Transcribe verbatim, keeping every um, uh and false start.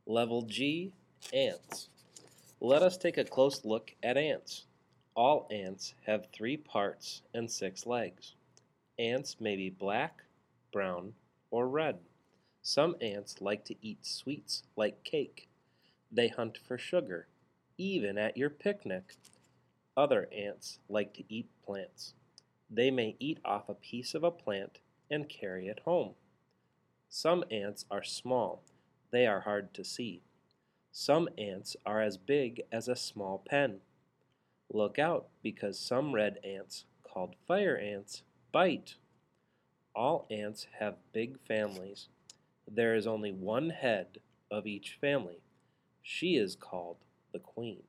Level G, Ants. Let us take a close look at ants. All ants have three parts and six legs. Ants may be black, brown, or red. Some ants like to eat sweets like cake. They hunt for sugar, even at your picnic. Other ants like to eat plants. They may eat off a piece of a plant and carry it home. Some ants are small. They are hard to see. Some ants are as big as a small pen. Look out, because some red ants, called fire ants, bite. All ants have big families. There is only one head of each family. She is called the queen.